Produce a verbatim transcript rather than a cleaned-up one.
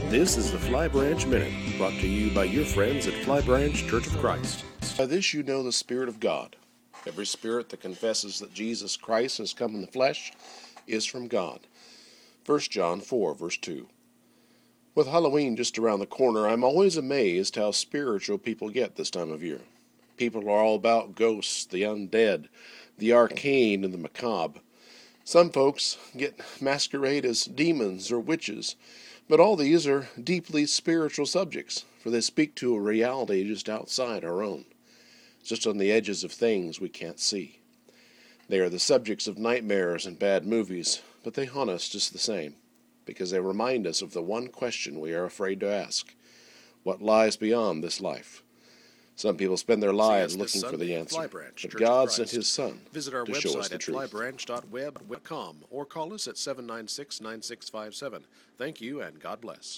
This is the Fly Branch Minute, brought to you by your friends at Fly Branch Church of Christ. By this you know the Spirit of God. Every spirit that confesses that Jesus Christ has come in the flesh is from God. First John four, verse two. With Halloween just around the corner, I'm always amazed how spiritual people get this time of year. People are all about ghosts, the undead, the arcane, and the macabre. Some folks get masquerade as demons or witches, but all these are deeply spiritual subjects, for they speak to a reality just outside our own, just on the edges of things we can't see. They are the subjects of nightmares and bad movies, but they haunt us just the same, because they remind us of the one question we are afraid to ask: what lies beyond this life? Some people spend their lives looking for the answer, but God sent His Son Visit our to show us website the at truth. fly branch dot web dot com or call us at seven nine six, nine six five seven. Thank you and God bless.